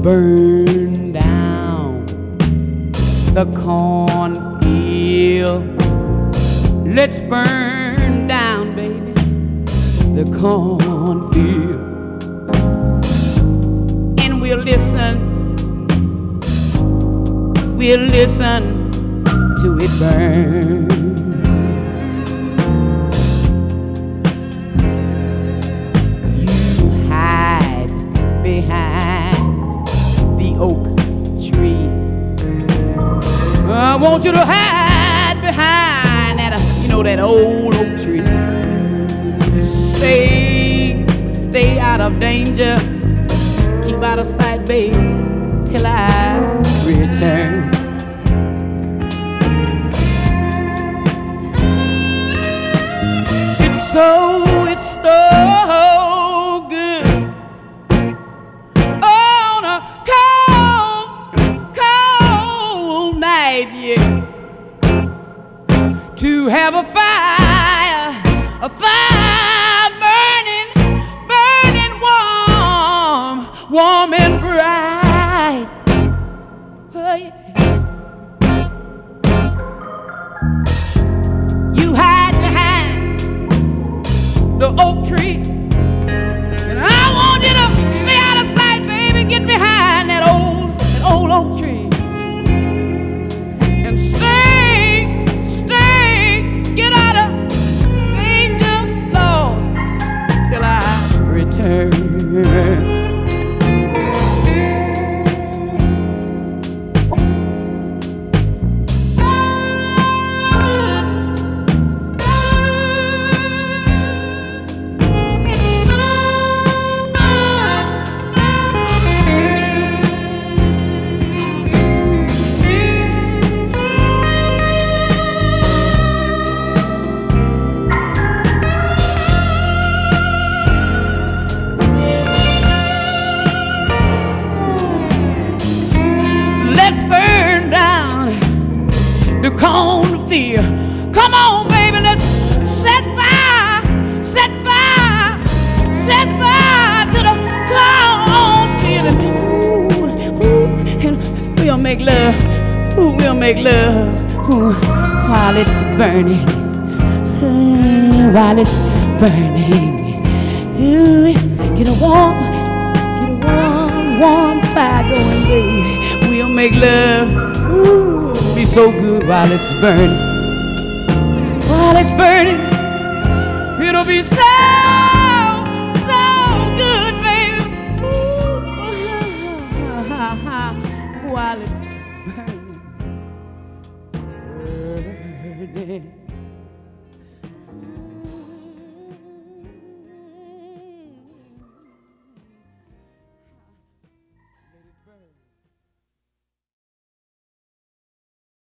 burn down the cornfield. Let's burn down, baby, the cornfield. And we'll listen to it burn. You hide behind the oak tree. I want you to hide behind that, that old oak tree. Stay out of danger. Keep out of sight, babe, till I return. It's so good on a cold night, yeah, to have a fire burning warm and bright. Oh, yeah. You hide behind the oak tree, and I want you to stay out of sight, baby. Get behind that old oak tree, and stay, get out of danger, Lord, till I return. The cornfield. Come on, baby, let's set fire to the cornfield. And we'll make love, while it's burning, Ooh, get a warm fire going, baby. We'll make love. Ooh, be so good while it's burning. It'll be so good, baby. Ooh, while it's burning.